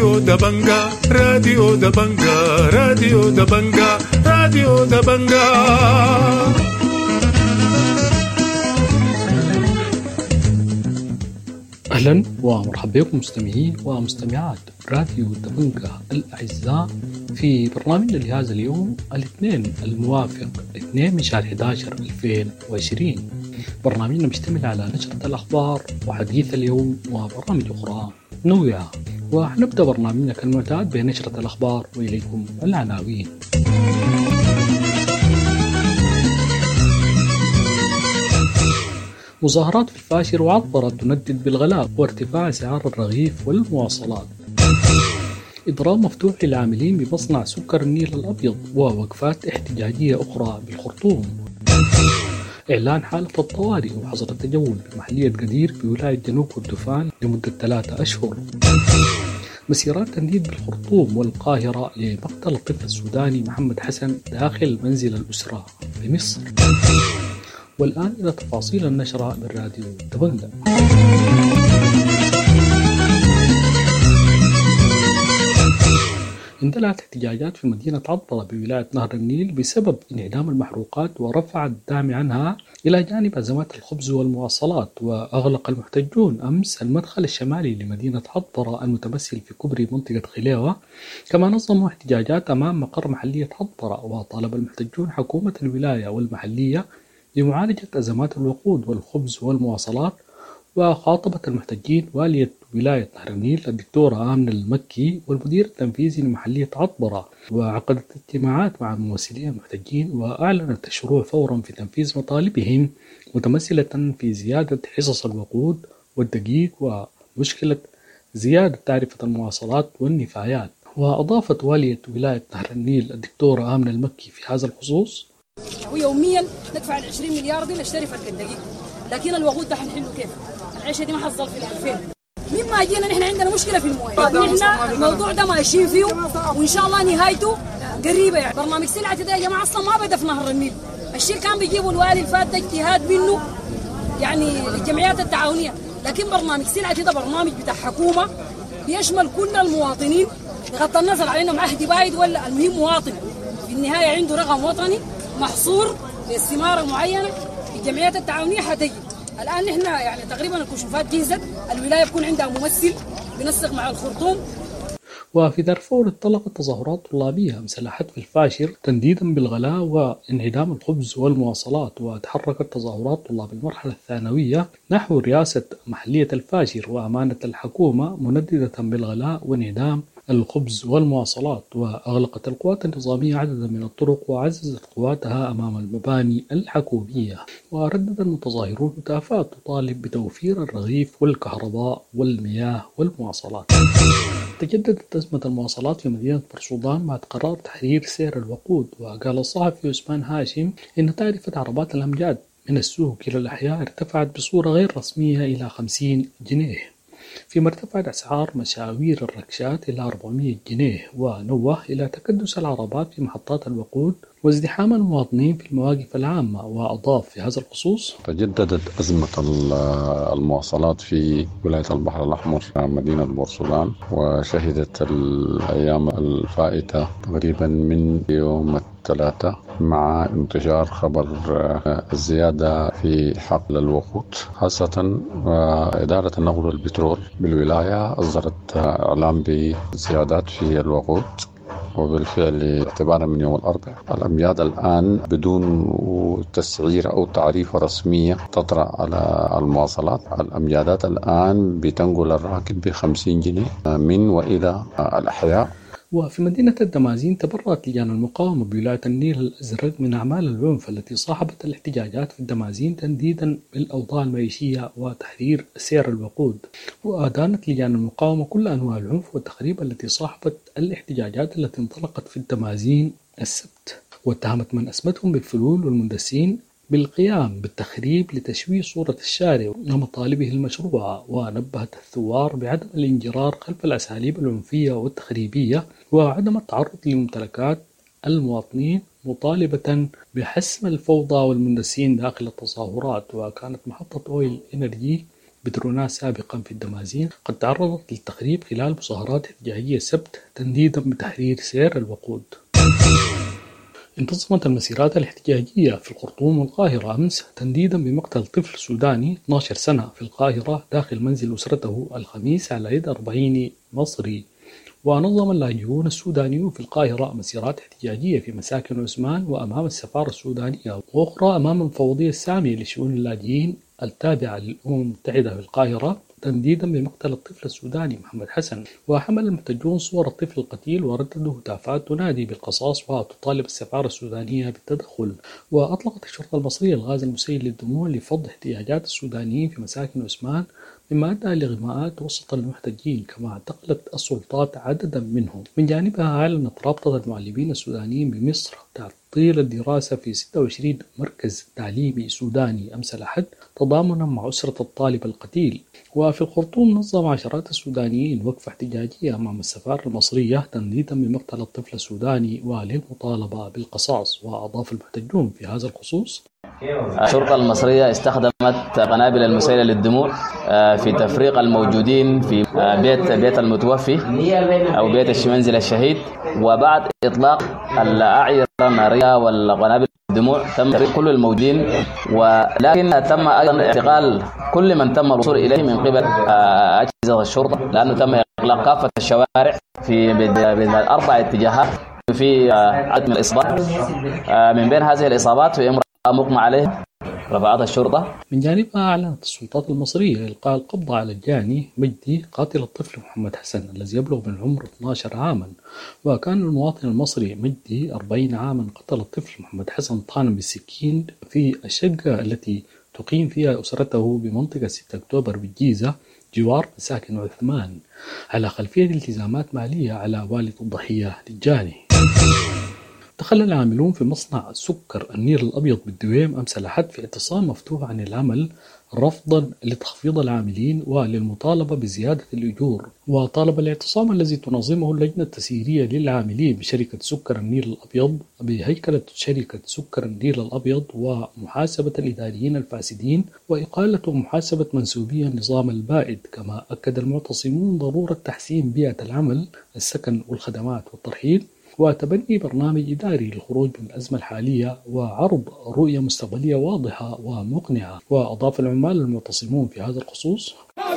راديو دبنجا راديو دبنجا راديو دبنجا راديو دبنجا. أهلا ومرحبا بكم مستمعي ومستمعات راديو دبنجا الأعزاء في برنامجنا لهذا اليوم الاثنين الموافق 2 من شهر 11 2020. برنامجنا مشتمل على نشرة الأخبار وحديث اليوم وبرامج أخرى متنوعة، ونبدأ برنامجنا كالمعتاد بنشرة الأخبار وإليكم العناوين. مظاهرات في الفاشر وعطبرة تندد بالغلاء وارتفاع أسعار الرغيف والمواصلات. إضراب مفتوح للعاملين بمصنع سكر النيل الأبيض ووقفات احتجاجية أخرى بالخرطوم. إعلان حالة الطوارئ وحظر التجول بمحلية قدير بولاية جنوب كردفان لمدة 3 أشهر. مسيرات تنديد بالخرطوم والقاهرة لمقتل الطفل السوداني محمد حسن داخل منزل الأسرة بمصر. والآن إلى تفاصيل النشرة من راديو دبنجا. اندلعت احتجاجات في مدينة عطبرة بولاية نهر النيل بسبب انعدام المحروقات ورفع الدعم عنها إلى جانب أزمات الخبز والمواصلات. وأغلق المحتجون أمس المدخل الشمالي لمدينة عطبرة المتمثل في كوبري منطقة خليوة، كما نظموا احتجاجات أمام مقر محلية عطبرة. وطالب المحتجون حكومة الولاية والمحلية لمعالجة أزمات الوقود والخبز والمواصلات. وخاطبت المحتجين والية ولاية نهر النيل الدكتورة آمنة المكي والمدير التنفيذي لمحلية عطبرة، وعقدت اجتماعات مع ممثلين المحتجين وأعلنت الشروع فورا في تنفيذ مطالبهم، متمثلة في زيادة حصص الوقود والدقيق ومشكلة زيادة تعرفة المواصلات والنفايات. وأضافت والية ولاية نهر النيل الدكتورة آمنة المكي في هذا الخصوص: ويوميا ندفع 20 مليار دي نشتري فرق الدقيق، لكن الوقود ده حنحله كيف؟ العيشه دي ما حتظل في ال2000. مما جينا نحن عندنا مشكله في المويه، نحن الموضوع ده ماشيين فيه وان شاء الله نهايته قريبه. يعني برنامج سلعه ده يا جماعه اصلا ما بدا في نهر النيل، الشيء كان بيجيبوا الوالي الفات ده اجتهاد منه يعني الجمعيات التعاونيه، لكن برنامج سلعه ده برنامج بتاع حكومه بيشمل كل المواطنين بغض النظر على انهم عهدي بايد ولا المهم مواطن في النهايه عنده رقم وطني محصور باستمارة معينة. الجمعيات التعاونية حتجي الآن نحن يعني تقريبا الكشوفات جهزت، الولاية بكون عندها ممثل بنسق مع الخرطوم. وفي دارفور انطلقت تظاهرات طلابية مسلحت في الفاشر تنديدا بالغلاء وانعدام الخبز والمواصلات. وتحركت تظاهرات طلاب المرحلة الثانوية نحو رئاسة محلية الفاشر وأمانة الحكومة منددة بالغلاء وانعدام الخبز والمواصلات. وأغلقت القوات النظامية عددا من الطرق وعززت قواتها أمام المباني الحكومية. وردد المتظاهرون هتافات تطالب بتوفير الرغيف والكهرباء والمياه والمواصلات. تجددت أزمة المواصلات في مدينة برسودان بعد قرار تحرير سعر الوقود. وقال الصحفي عثمان هاشم إن تعرفة عربات الأمجاد من السوق إلى الأحياء ارتفعت بصورة غير رسمية إلى 50 جنيه، فيما ارتفعت أسعار مشاوير الركشات إلى 400 جنيه. ونوه إلى تكدس العربات في محطات الوقود وازدحام المواطنين في المواقف العامة. وأضاف في هذا الخصوص: تجددت أزمة المواصلات في ولاية البحر الأحمر مدينة بورسودان، وشهدت الأيام الفائتة تقريبا من يوم الثلاثاء مع انتشار خبر الزيادة في حقل الوقود، خاصة إدارة النقل والبترول بالولاية أصدرت إعلان بزيادات في الوقود. وبالفعل اعتبارا من يوم الأربعاء الأمياد الآن بدون تسعير أو تعريفة رسمية تطرأ على المواصلات. الأميادات الآن بتنقل الراكب ب50 جنيه من وإلى الأحياء. وفي مدينة الدمازين تبرأت لجان المقاومة بولاية النيل الأزرق من أعمال العنف التي صاحبت الاحتجاجات في الدمازين تنديدا بالأوضاع المعيشية وتحرير سعر الوقود. وأدانت لجان المقاومة كل أنواع العنف والتخريب التي صاحبت الاحتجاجات التي انطلقت في الدمازين السبت، واتهمت من أسمتهم بالفلول والمندسين بالقيام بالتخريب لتشويه صورة الشارع ومطالبه المشروعة. ونبهت الثوار بعدم الانجرار خلف الأساليب العنفية والتخريبية وعدم التعرض لممتلكات المواطنين، مطالبة بحسم الفوضى والمندسين داخل التظاهرات. وكانت محطة أويل إنرجي بدروناس سابقا في الدمازين قد تعرضت للتخريب خلال مظاهرات احتجاجية السبت تنديدا بتحرير سير الوقود. انتظمت المسيرات الاحتجاجية في الخرطوم والقاهرة أمس تنديدا بمقتل طفل سوداني 12 سنة في القاهرة داخل منزل أسرته الخميس على يد 40 مصري. ونظم اللاجئون السودانيون في القاهرة مسيرات احتجاجية في مساكن عثمان وأمام السفارة السودانية وأخرى أمام المفوضية السامية لشؤون اللاجئين التابعة للأمم المتحدة في القاهرة تنديدا بمقتل الطفل السوداني محمد حسن. وحمل المحتجون صور الطفل القتيل ورددوا هتافات تنادي بالقصاص وتطالب السفارة السودانية بالتدخل. وأطلقت الشرطة المصرية الغاز المسيل للدموع لفض احتجاجات السودانيين في مساكن عثمان مما أدى لإغماءات وسط المحتجين، كما اعتقلت السلطات عددا منهم. من جانبها أعلنت رابطة المعلمين السودانيين بمصر تعطيل الدراسة في 26 مركز تعليمي سوداني أمس الأحد تضامنا مع أسرة الطالب القتيل. وفي الخرطوم نظم عشرات السودانيين وقفة احتجاجية أمام السفارة المصرية تنديدا بمقتل الطفل السوداني وللمطالبة بالقصاص. وأضاف المحتجون في هذا الخصوص: الشرطة المصرية استخدمت قنابل المسيلة للدموع في تفريق الموجودين في بيت المتوفي أو بيت منزل الشهيد، وبعد إطلاق الأعيرة النارية والقنابل الدموع تم تفريق كل الموجودين، ولكن تم أيضا اعتقال كل من تم الوصول إليه من قبل أجهزة الشرطة، لأنه تم إغلاق كافة الشوارع في بالأربع اتجاهات في عدد من الإصابات. من بين هذه الإصابات في امرأة مغمى عليها رفعتها الشرطة. من جانبها أعلنت السلطات المصرية إلقاء القبض على الجاني مجدي قاتل الطفل محمد حسن الذي يبلغ من العمر 12 عاما. وكان المواطن المصري مجدي 40 عاما قتل الطفل محمد حسن طعنا بالسكين في الشقة التي تقيم فيها أسرته بمنطقة 6 أكتوبر بالجيزة جوار مساكن عثمان على خلفية التزامات مالية على والد الضحية للجاني. دخل العاملون في مصنع سكر النيل الأبيض بالدويم أمس الأحد في اعتصام مفتوح عن العمل رفضا لتخفيض العاملين وللمطالبة بزيادة الأجور. وطالب الاعتصام الذي تنظمه اللجنة التسييرية للعاملين بشركة سكر النيل الأبيض بهيكلة شركة سكر النيل الأبيض ومحاسبة الإداريين الفاسدين وإقالة ومحاسبة منسوبي النظام البائد. كما أكد المعتصمون ضرورة تحسين بيئة العمل، السكن والخدمات والترحيل، وتبني برنامج إداري للخروج من الأزمة الحالية وعرض رؤية مستقبلية واضحة ومقنعة. وأضاف العمال المعتصمون في هذا الخصوص: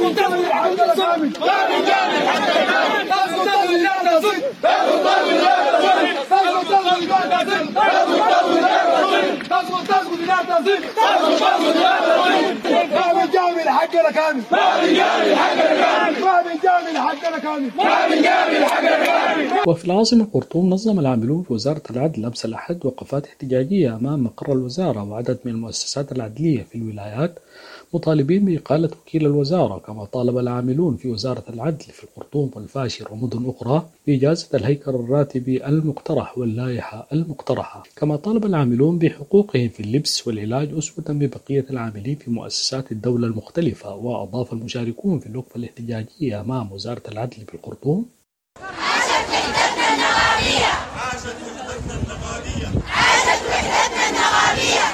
وفي العاصمة الخرطوم نظم العاملون في وزارة العدل أمس الأحد وقفات احتجاجية أمام مقر الوزارة وعدد من المؤسسات العدلية في الولايات مطالبين بإقالة وكيل الوزارة. كما طالب العاملون في وزارة العدل في الخرطوم والفاشر ومدن أخرى بإجازة الهيكل الراتبي المقترح واللائحة المقترحة. كما طالب العاملون بحقوقهم في اللبس والعلاج أسوة ببقية العاملين في مؤسسات الدولة المختلفة. وأضاف المشاركون في الوقفة الاحتجاجية أمام وزارة العدل في الخرطوم: عاشت وحدتنا النغابية، عاشت وحدتنا النغابية، عاشت وحدتنا النغابية،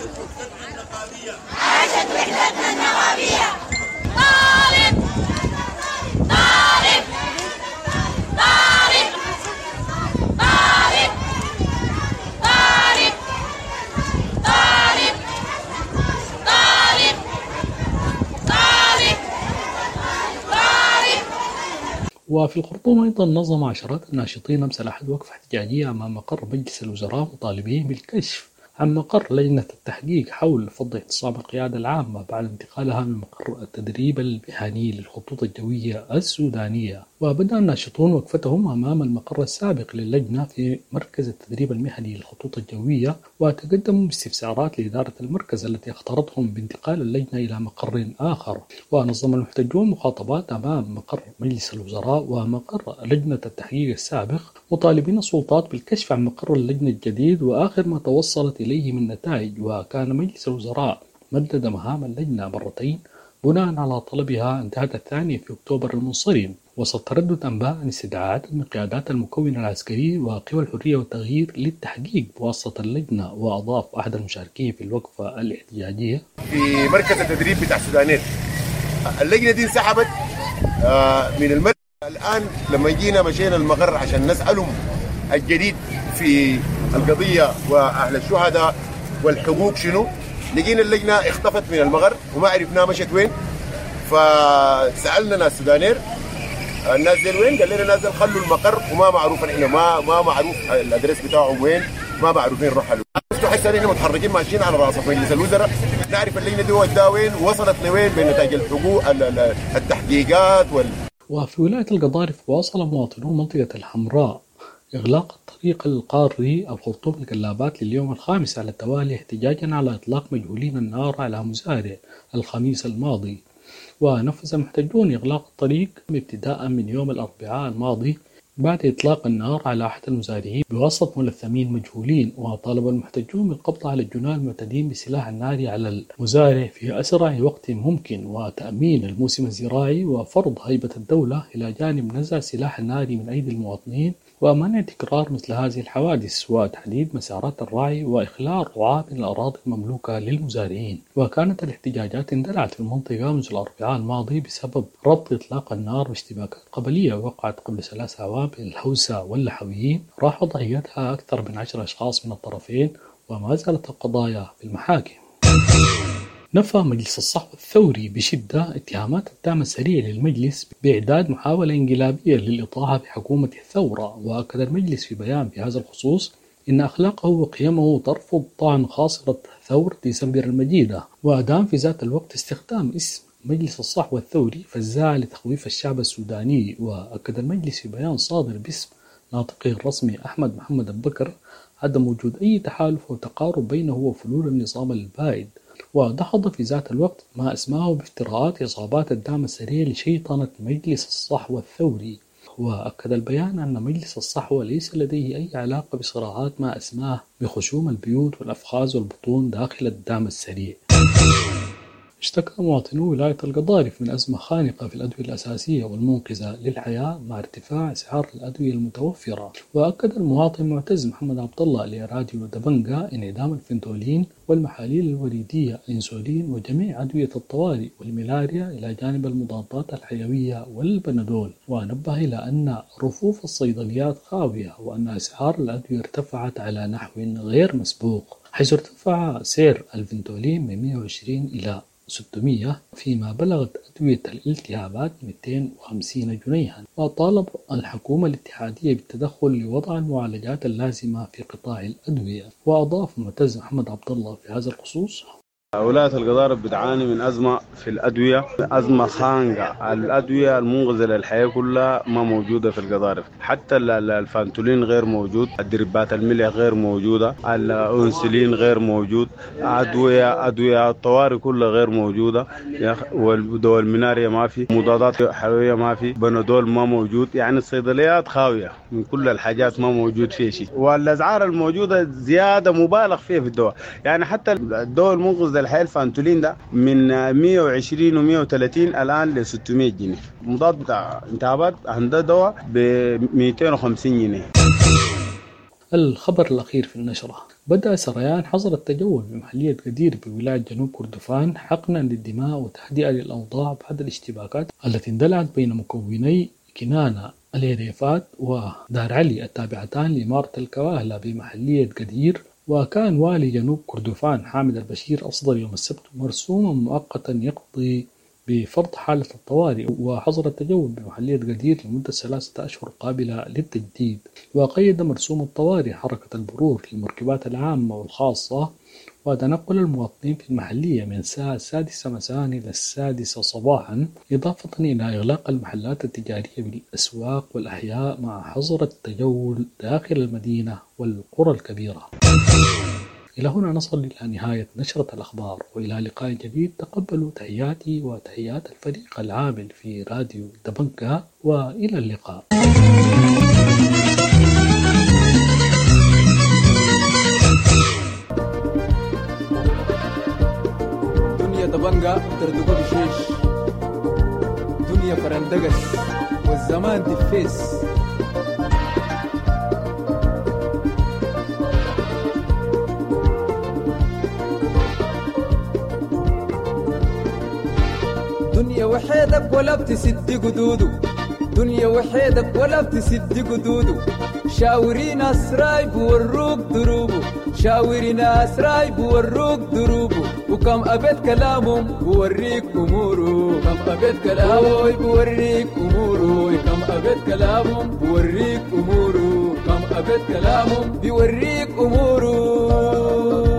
عاشت وحدتنا النغابية. طالب طالب طالب طالب طالب طالب طالب طالب طالب. وفي الخرطوم أيضا نظم عشرات الناشطين أمس الأحد وقفة احتجاجية أمام مقر مجلس الوزراء مطالبين بالكشف عن مقر لجنة التحقيق حول فض اعتصام القيادة العامة بعد انتقالها من مقر التدريب المهني للخطوط الجوية السودانية. وبدأ الناشطون وقفتهم أمام المقر السابق للجنة في مركز التدريب المهني للخطوط الجوية وتقدموا باستفسارات لإدارة المركز التي اختارتهم بانتقال اللجنة إلى مقر آخر. ونظم المحتجون مخاطبات أمام مقر مجلس الوزراء ومقر لجنة التحقيق السابق مطالبين السلطات بالكشف عن مقر اللجنة الجديد وآخر ما توصلت إليه من نتائج. وكان مجلس الوزراء مدد مهام اللجنة مرتين بناء على طلبها انتهت الثانية في أكتوبر المنصرم. وسط تردد أنباء عن استدعاءات من قيادات المكون العسكري وقوى الحرية والتغيير للتحقيق بواسطة اللجنة. وأضاف أحد المشاركين في الوقفة الاحتجاجية: في مركز التدريب بتاع السودانيين اللجنة دي انسحبت من المركز. الآن لما جينا مشينا المغر عشان نسألهم الجديد في القضية وأهل الشهداء والحقوق شنو، لقينا اللجنة اختفت من المغر وما عرفنا مشت وين. فسألنا ناس سودانير الناس دي وين، قال لنا ناس خلوا المقر وما معروف احنا ما معروف الادريس بتاعهم وين، ما معروفين نروح له. حتى احنا متحركين ماشيين على راسه مجلس الوزراء نعرف اللجنه دي وداها وين وصلت لوين بنتائج الحقوق التحقيقات وفي ولاية القضارف واصل مواطنو منطقة الحمراء إغلاق الطريق القاري الخرطوم القلابات لليوم الخامس على التوالي احتجاجا على إطلاق مجهولين النار على مزارع الخميس الماضي. ونفذ المحتجون إغلاق الطريق ابتداء من يوم الأربعاء الماضي بعد إطلاق النار على أحد المزارعين بواسطة ملثمين مجهولين. وطالب المحتجون بالقبض على الجناه المعتدين بسلاح النار على المزارع في أسرع وقت ممكن وتأمين الموسم الزراعي وفرض هيبة الدولة إلى جانب نزع سلاح النار من أيدي المواطنين ومنع تكرار مثل هذه الحوادث وتحديد مسارات الرعي وإخلاء الرعاة من الأراضي المملوكة للمزارعين. وكانت الاحتجاجات اندلعت في المنطقة منذ الأربعاء الماضي بسبب ربط إطلاق النار باشتباكات قبلية وقعت قبل 3 أعوام بين الحوسة واللحويين راح ضحيتها أكثر من 10 أشخاص من الطرفين وما زالت القضايا في المحاكم. نفى مجلس الصحوة الثوري بشدة اتهامات الدعم السريع للمجلس بإعداد محاولة انقلابية للإطاحة بحكومة الثورة. وأكد المجلس في بيان بهذا الخصوص إن أخلاقه وقيمه ترفض طعن خاصرة ثورة ديسمبر المجيدة، وأدام في ذات الوقت استخدام اسم مجلس الصحوة الثوري فزاعة لتخويف الشعب السوداني. وأكد المجلس في بيان صادر باسم ناطقه الرسمي أحمد محمد البكر عدم وجود أي تحالف وتقارب بينه وفلول النظام البائد، ودحض في ذات الوقت ما أسماه بافتراءات إصابات الدعم السريع لشيطنة مجلس الصحوة الثوري. وأكد البيان أن مجلس الصحوة ليس لديه أي علاقة بصراعات ما أسماه بخشوم البيوت والأفخاذ والبطون داخل الدعم السريع. اشتكى مواطنو ولاية القضارف من أزمة خانقة في الأدوية الأساسية والمنقذة للحياة مع ارتفاع أسعار الأدوية المتوفرة. وأكد المواطن معتز محمد عبد الله لراديو دبنجا انعدام الفنتولين والمحاليل الوريدية الإنسولين وجميع أدوية الطوارئ والملاريا إلى جانب المضادات الحيوية والبنادول. ونبه إلى أن رفوف الصيدليات خاوية وأن أسعار الأدوية ارتفعت على نحو غير مسبوق، حيث ارتفع سعر الفنتولين من 120 إلى 600 فيما بلغت أدوية الالتهابات 250 جنيها. وطالب الحكومة الاتحادية بالتدخل لوضع المعالجات اللازمة في قطاع الأدوية. وأضاف معتز محمد عبد الله في هذا الخصوص: ولاية القضارف بتعاني من أزمة في الأدوية، أزمة خانقة. الأدوية المنقذة للحياة كلها ما موجودة في القضارف، حتى الفانتولين غير موجود، الدربات الملح غير موجودة، الأنسولين غير موجود، أدوية الطوارئ كلها غير موجودة، والدواء المنارية ما في، مضادات حيوية ما في، بنادول ما موجود. يعني الصيدليات خاوية من كل الحاجات، ما موجود فيه شيء. والأسعار الموجودة زيادة مبالغ فيها في الدواء. يعني حتى الدواء المنقذ الحياة الفانتولين ده من 120 و130 الآن ل 600 جنيه. مضاد بتاع التهابات عنده دواء ب 250 جنيه. الخبر الأخير في النشرة: بدأ سريان حظر التجول بمحلية قدير بولاية جنوب كردفان حقنا للدماء وتهدئة للأوضاع بعد الاشتباكات التي اندلعت بين مكوني كنانة الهريفات ودار علي التابعتان لإمارة الكواهلة بمحلية قدير. وكان والي جنوب كردفان حامد البشير أصدر يوم السبت مرسوما مؤقتا يقضي بفرض حالة الطوارئ وحظر التجول بمحلية قدير لمدة 3 أشهر قابلة للتجديد. وقيد مرسوم الطوارئ حركة المرور للمركبات العامة والخاصة وتنقل المواطنين في المحلية من الساعة 6 مساء إلى 6 صباحا، إضافة إلى إغلاق المحلات التجارية بالأسواق والأحياء مع حظر التجول داخل المدينة والقرى الكبيرة. إلى هنا نصل إلى نهاية نشرة الأخبار، وإلى لقاء جديد. تقبلوا تحياتي وتحيات الفريق العامل في راديو دبنكا، وإلى اللقاء. دنيا دبنكا تردقوا بشيش، دنيا فرندقس والزمان دفيس. دنيا وحيدك ولا بتسد قدوده دنيا وحيدك ولا بتسد قدوده شاوري ناس راي بوروك دروبه شاوري ناس راي بوروك دروبه وكم أبد كلامهم بوريك أموره كم أبد كلامهم بوريك أموره كم أبد كلامهم بوريك أموره كم أبد كلامهم بوريك أموره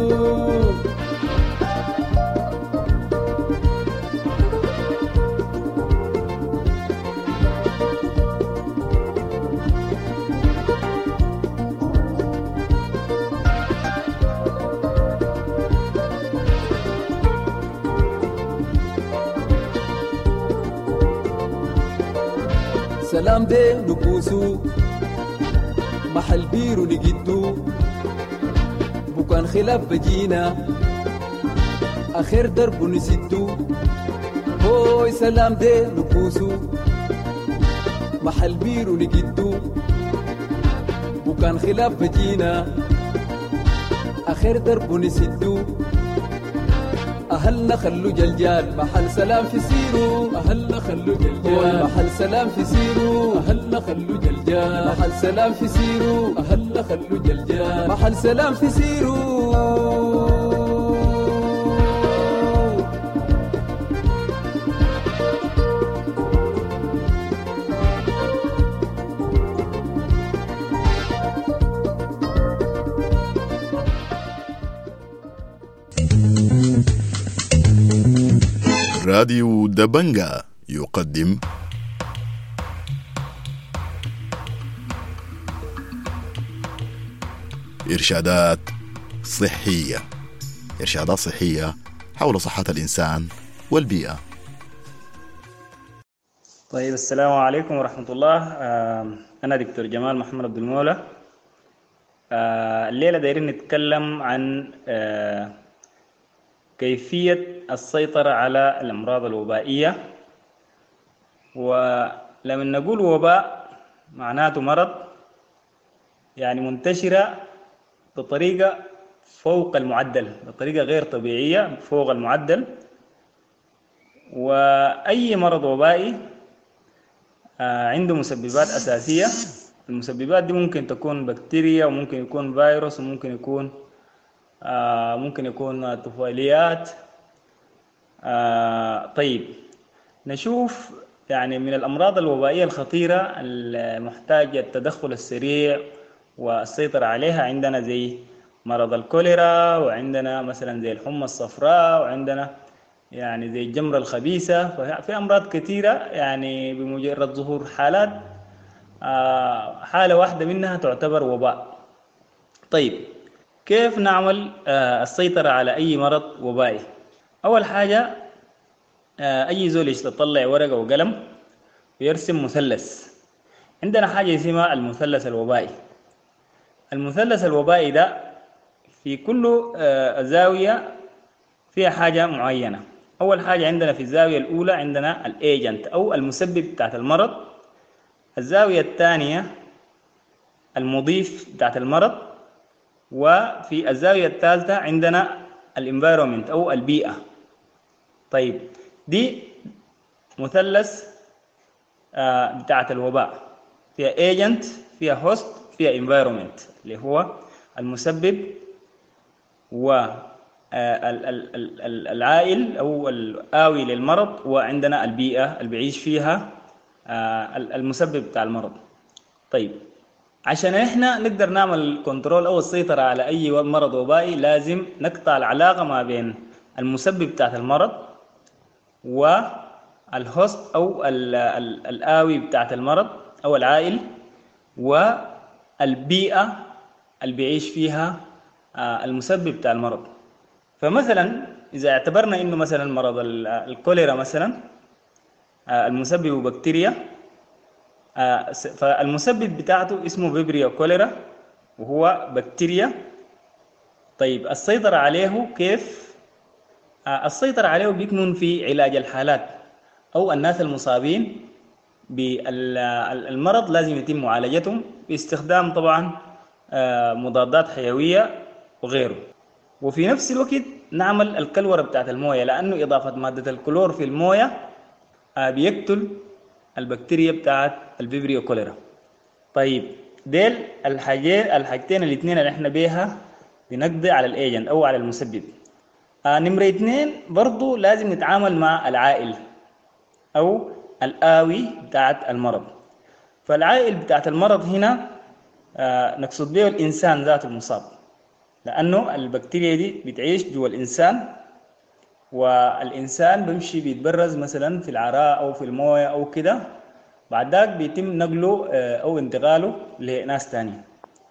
سلام دي نبوسو محل بيرو نجدو بكان خلاف بجينا آخر درب نسدو هوي سلام دي نبوسو محل بيرو نجدو بكان خلاف بجينا آخر درب نسدو أهلنا خلو جلجال محل سلام في سيرو أهلنا خلو جلجال محل سلام في سيرو أهلنا خلو جلجال محل سلام في سيرو أهلنا خلو جلجال محل سلام في سيرو راديو دبنجا يقدم إرشادات صحية حول صحة الإنسان والبيئة. طيب السلام عليكم ورحمة الله. أنا دكتور جمال محمد عبد المولى. الليلة دايرين نتكلم عن كيفية السيطرة على الأمراض الوبائية. ولما نقول وباء معناته مرض يعني منتشرة بطريقة فوق المعدل، بطريقة غير طبيعية فوق المعدل. وأي مرض وبائي عنده مسببات أساسية. المسببات دي ممكن تكون بكتيريا وممكن يكون فيروس وممكن يكون طفيليات. طيب نشوف يعني من الأمراض الوبائية الخطيرة المحتاجة التدخل السريع والسيطرة عليها. عندنا زي مرض الكوليرا، وعندنا مثلا زي الحمى الصفراء، وعندنا يعني زي الجمرة الخبيثة. ففي أمراض كثيرة يعني بمجرد ظهور حالات حالة واحدة منها تعتبر وباء. طيب كيف نعمل السيطرة على أي مرض وبائي؟ أول حاجة أي زول يطلع ورقة وقلم ويرسم مثلث. عندنا حاجة اسمها المثلث الوبائي. المثلث الوبائي ده في كل زاوية فيها حاجة معينة. أول حاجة عندنا في الزاوية الأولى عندنا الإيجنت أو المسبب بتاعت المرض. الزاوية الثانية المضيف بتاعت المرض. وفي الزاوية الثالثة عندنا الانفايرومنت أو البيئة. طيب دي مثلث بتاعت الوباء، فيها ايجنت، فيها هوست، فيها انفايرومنت اللي هو المسبب والعائل أو الآوي للمرض، وعندنا البيئة اللي بيعيش فيها المسبب بتاع المرض. طيب عشان احنا نقدر نعمل كنترول او السيطرة على اي مرض وبائي لازم نقطع العلاقة ما بين المسبب بتاعت المرض والهوست او الآوي بتاعت المرض او العائل والبيئة اللي بيعيش فيها المسبب بتاع المرض. فمثلا اذا اعتبرنا انه مثلا مرض الكوليرا مثلا المسبب بكتيريا، فالمسبب بتاعته اسمه فيبريو كوليرا وهو بكتيريا. طيب السيطرة عليه كيف؟ السيطرة عليه بيكمن في علاج الحالات أو الناس المصابين بالمرض لازم يتم معالجتهم باستخدام طبعا مضادات حيوية وغيره. وفي نفس الوقت نعمل الكلورة بتاعت الموية، لأنه إضافة مادة الكلور في الموية بيقتل البكتيريا بتاعت الفيبريو كوليرا. طيب ديل الحاجتين الاثنين اللي احنا بيها بنقضي على الايجنت او على المسبب. نمرة 2 برضو لازم نتعامل مع العائل او الآوي بتاعت المرض. فالعائل بتاعت المرض هنا نقصد به الانسان ذات المصاب، لانه البكتيريا دي بتعيش جوا الانسان، والإنسان بيمشي بيتبرز مثلا في العراء أو في الموية أو كده، بعد ذاك بيتم نقله أو انتقاله لناس تانية.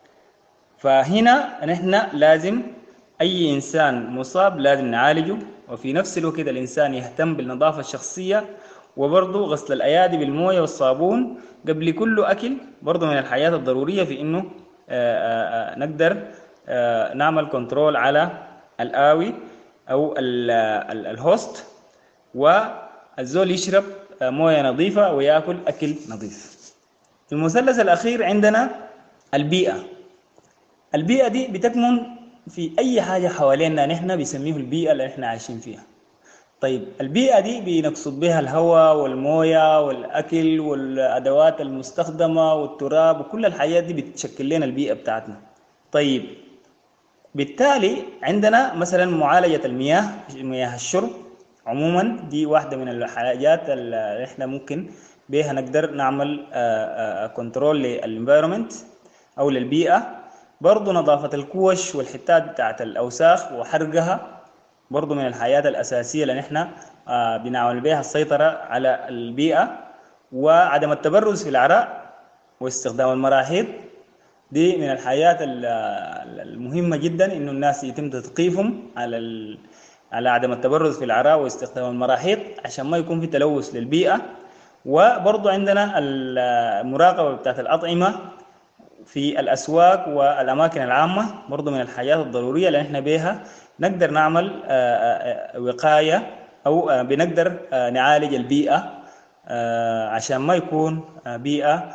فهنا نحن لازم أي إنسان مصاب لازم نعالجه، وفي نفس الوقت الإنسان يهتم بالنظافة الشخصية، وبرضه غسل الأيادي بالموية والصابون قبل كل أكل برضه من الحياة الضرورية في إنه نقدر نعمل كنترول على الآوي أو الهوست، والزول يشرب موية نظيفة ويأكل أكل نظيف. المثلث الأخير عندنا البيئة. البيئة دي بتكمن في أي حاجة حوالينا نحن بيسميه البيئة اللي نحن عايشين فيها. طيب البيئة دي بنقصد بها الهواء والموية والأكل والأدوات المستخدمة والتراب وكل الحاجات دي بتشكل لنا البيئة بتاعتنا. طيب بالتالي عندنا مثلا معالجة المياه، مياه الشرب عموما دي واحدة من الحاجات اللي احنا ممكن بها نقدر نعمل كنترول للانفايرمنت أو للبيئة. برضو نظافة الكوش والحتات بتاعت الأوساخ وحرقها برضو من الحاجات الأساسية اللي نحن بنعمل بها السيطرة على البيئة. وعدم التبرز في العراء واستخدام المراحيض دي من الحاجات المهمة جدا، إنه الناس يتم تثقيفهم على عدم التبرز في العراء واستخدام المراحيض عشان ما يكون في تلوث للبيئة. وبرضو عندنا المراقبة بتاعت الأطعمة في الأسواق والأماكن العامة برضو من الحاجات الضرورية اللي احنا بيها نقدر نعمل وقاية أو بنقدر نعالج البيئة عشان ما يكون بيئة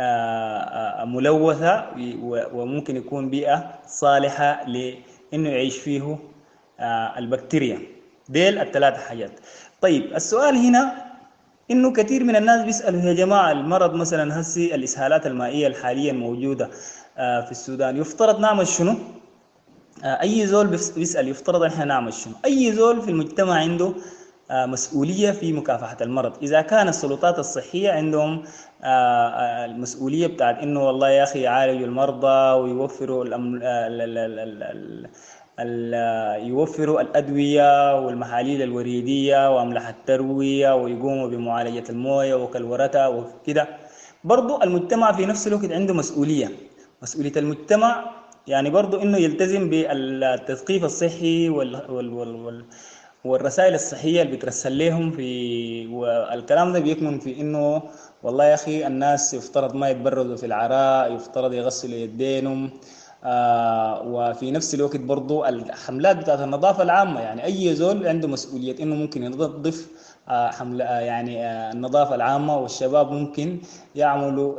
ملوثة، وممكن يكون بيئة صالحة لأنه يعيش فيه البكتيريا. ديل الثلاث حاجات. طيب السؤال هنا إنه كثير من الناس بيسألوا يا جماعة المرض مثلا هسي الإسهالات المائية الحاليا موجودة في السودان يفترض نعمل شنو؟ أي زول بيسأل يفترض إحنا نعمل شنو؟ أي زول في المجتمع عنده مسؤولية في مكافحة المرض. إذا كان السلطات الصحية عندهم المسؤولية بتاعت إنه والله يا أخي يعالجوا المرضى ويوفروا يوفروا الأدوية والمحاليل الوريدية وأملاح التروية ويقوموا بمعالجة الموية وكالورتها وكده، برضو المجتمع في نفس الوقت عنده مسؤولية المجتمع يعني برضو إنه يلتزم بالتثقيف الصحي والرسائل الصحية اللي بترسل لهم والكلام ده بيكمن في إنه والله يا أخي الناس يفترض ما يتبرزوا في العراء، يفترض يغسلوا يدينهم، وفي نفس الوقت برضو الحملات بتاعت النظافة العامة. يعني أي زول عنده مسؤولية إنه ممكن ينظف حملة يعني النظافة العامة، والشباب ممكن يعملوا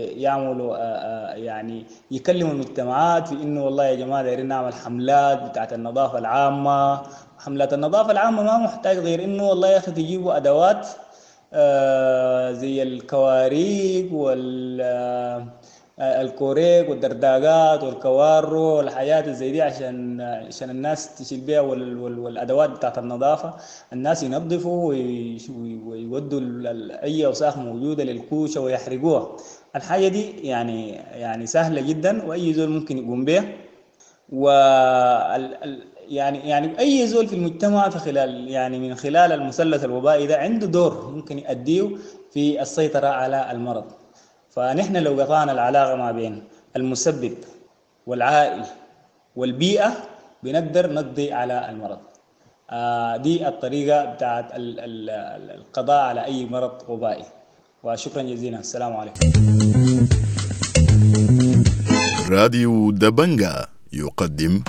يعني يكلموا المجتمعات في إنه والله يا جماعة دايرين نعمل حملات بتاعت النظافة العامة. حملات النظافة العامة ما محتاج غير إنه والله يا أخي تجيبوا أدوات زي الكواريك والكوريك والدرداقات والكوارو والحاجات زي دي عشان الناس تشيل بيها، والأدوات بتاعت النظافة الناس ينظفوا ويودوا أي أوساخ موجودة للكوشة ويحرقوها. الحاجة دي يعني سهلة جدا وأي زول ممكن يقوم بها. يعني أي زول في المجتمع في خلال يعني من خلال المثلث الوبائي ده عنده دور ممكن يؤديه في السيطرة على المرض. فنحن لو قطعنا العلاقة ما بين المسبب والعائل والبيئة بنقدر نقضي على المرض. دي الطريقة بتاعت القضاء على أي مرض وبائي. وشكرا جزيلا، السلام عليكم. راديو دبنجا يقدم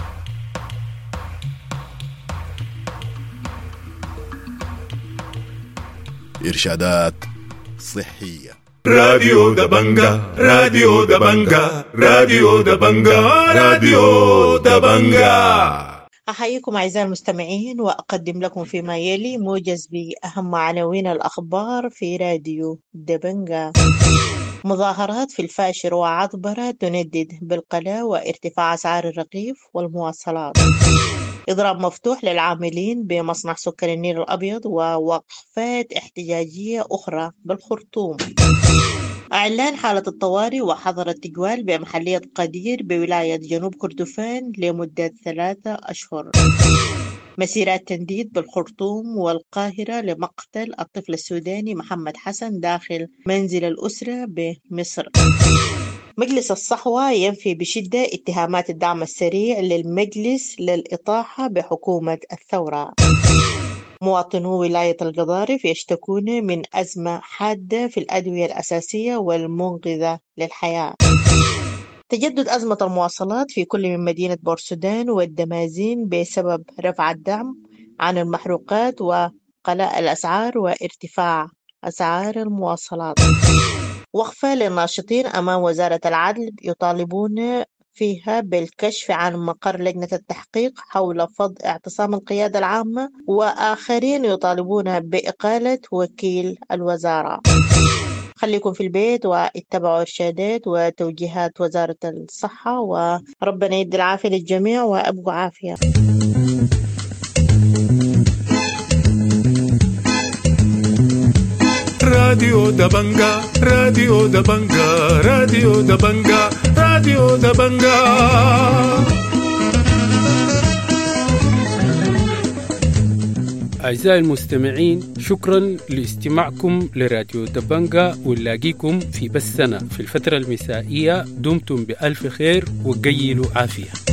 إرشادات صحية. راديو دبنجا راديو دبنجا راديو دبنجا راديو دبنجا. أحييكم أعزائي المستمعين وأقدم لكم فيما يلي موجز بأهم عناوين الأخبار في راديو دبنجا. مظاهرات في الفاشر وعطبرة تندد بالقلاء وارتفاع أسعار الرغيف والمواصلات. إضراب مفتوح للعاملين بمصنع سكر النيل الأبيض ووقفات احتجاجية أخرى بالخرطوم. إعلان حالة الطوارئ وحظر التجوال بمحلية قدير بولاية جنوب كردفان لمدة 3 أشهر. مسيرات تنديد بالخرطوم والقاهرة لمقتل الطفل السوداني محمد حسن داخل منزل الأسرة بمصر. مجلس الصحوة ينفي بشدة اتهامات الدعم السريع للمجلس للإطاحة بحكومة الثورة. مواطنو ولاية القضارف يشتكون من أزمة حادة في الأدوية الأساسية والمنقذة للحياة. تجدد أزمة المواصلات في كل من مدينة بورسودان والدمازين بسبب رفع الدعم عن المحروقات وقلاء الأسعار وارتفاع أسعار المواصلات. وقفة للناشطين أمام وزارة العدل يطالبون فيها بالكشف عن مقر لجنة التحقيق حول فض اعتصام القيادة العامة، وآخرين يطالبون بإقالة وكيل الوزارة. خليكم في البيت واتبعوا إرشادات وتوجيهات وزارة الصحة، وربنا يدي العافية للجميع وأبقوا عافية. راديو دبنجا راديو دبنجا راديو دبنجا راديو دبنجا. أعزائي المستمعين، شكرا لاستماعكم لراديو دبنجا، ونلاقيكم في بثنا في الفترة المسائية. دمتم بألف خير وقيلوا عافية.